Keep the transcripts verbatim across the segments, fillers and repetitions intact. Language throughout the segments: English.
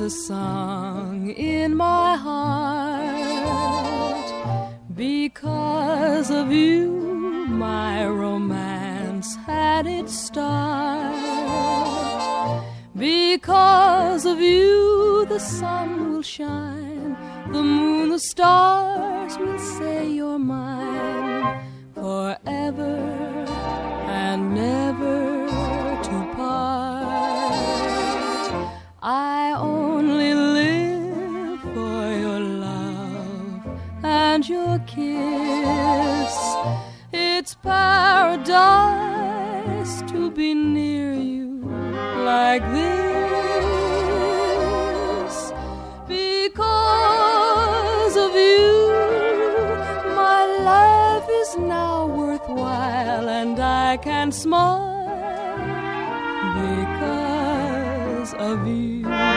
a song in my heart. Because of you, my romance had its start. Because of you, the sun will shine, the moon, the stars will say you're mine, forever and never to part. I only live for your love and your kiss. It's paradise to be near you like this. Because of you, my life is now worthwhile, and I can smile because of you.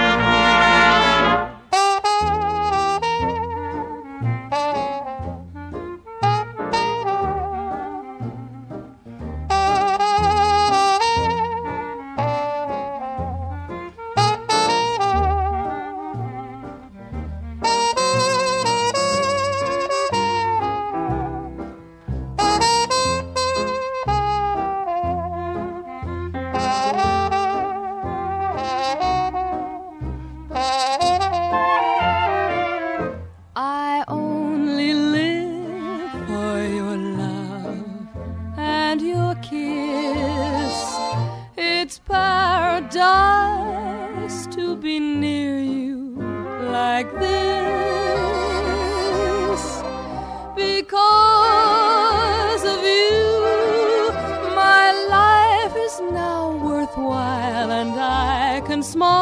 Paradise to be near you like this. Because of you, my life is now worthwhile, and I can smile